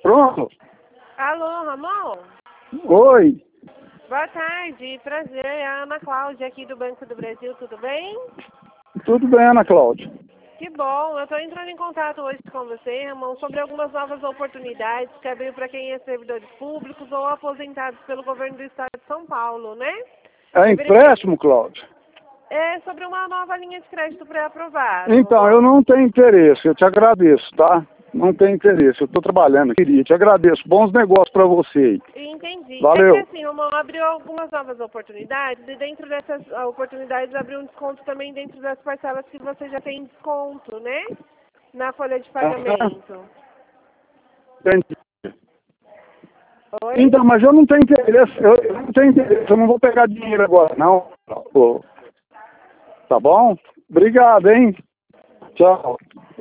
Pronto? Alô, Ramon? Oi. Boa tarde, prazer. É a Ana Cláudia aqui do Banco do Brasil, tudo bem? Tudo bem, Ana Cláudia? Que bom, eu estou entrando em contato hoje com você, Ramon, sobre algumas novas oportunidades que abriu para quem é servidores públicos ou aposentados pelo governo do estado de São Paulo, né? É empréstimo, Cláudia? É sobre uma nova linha de crédito pré-aprovada. Então, eu não tenho interesse, eu te agradeço, tá? Não tenho interesse, eu estou trabalhando, queria, te agradeço. Bons negócios para você aí. Entendi. Valeu. É que assim, Ramon, abriu algumas novas oportunidades e dentro dessas oportunidades abriu um desconto também dentro das parcelas que você já tem desconto, né? Na folha de pagamento. Entendi. Oi? Então, mas eu não tenho interesse, eu não tenho interesse, eu não vou pegar dinheiro agora, não. Tá bom? Obrigado, hein? Tchau.